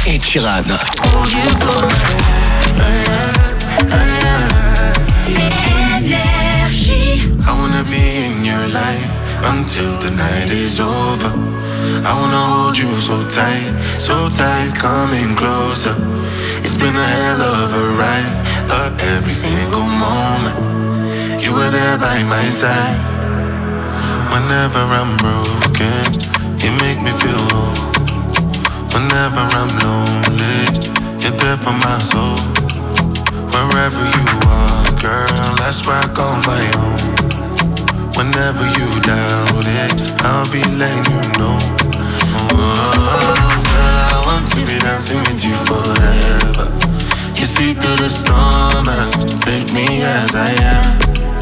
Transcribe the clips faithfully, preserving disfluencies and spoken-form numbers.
Ed Sheeran. Hold you for Energy. I wanna be in your light until the night is over. I wanna hold you so tight, so tight, coming closer. It's been a hell of a ride, but every single moment you were there by my side. Whenever I'm broken, you make me feel whole. Whenever I'm lonely, you're there for my soul. Wherever you are, girl, that's where I call my own. Whenever you doubt it, I'll be letting you know. Oh, girl, I want to be dancing with you forever. You see through the storm and take me as I am.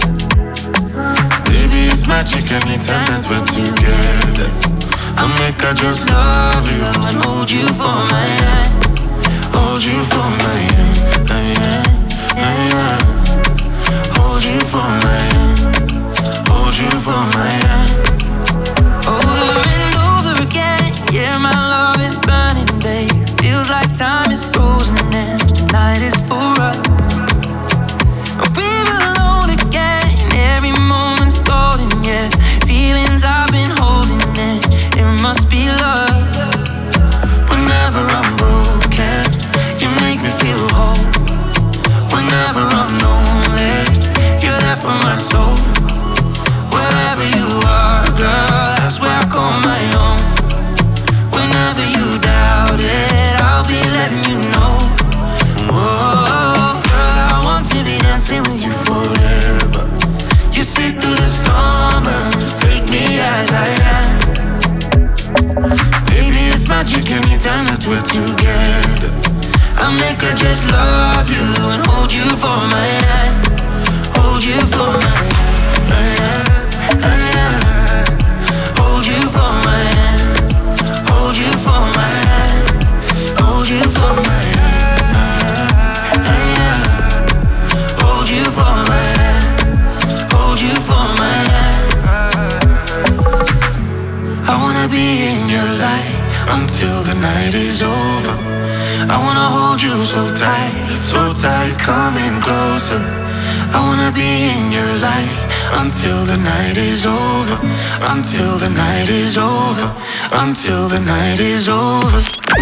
Baby, it's magic anytime that we're together. I make I just love you and hold you for my hand. Hold you for my hand, hand, hand. Hold you for my hand. Hold you for my hand. Over and over again, yeah, my love is burning, babe. Feels like time is frozen and the night is for us. We're alone again, every moment's golden, yeah. Feelings I've been holding in, it must be love. Whenever I'm broken, you make me feel whole. Whenever I'm lonely, you're there for my soul. Wherever you are, girl, that's where I call my own. Whenever you doubt it, I'll be letting you know. Whoa, girl, I want to be dancing with you forever. You see through the storm and take me as I am. Baby, it's magic anytime that we're together. I make her just love you and hold you for my hand. Hold you for my hand. Hold you for my hand. Hold you for my hand. Hold you for my hand. Hold you for my hand. Hold you for my hand. I wanna be in your light until the night is over. I wanna hold you so tight, so tight, coming closer. I wanna be in your light until the night is over. Until the night is over. Until the night is over.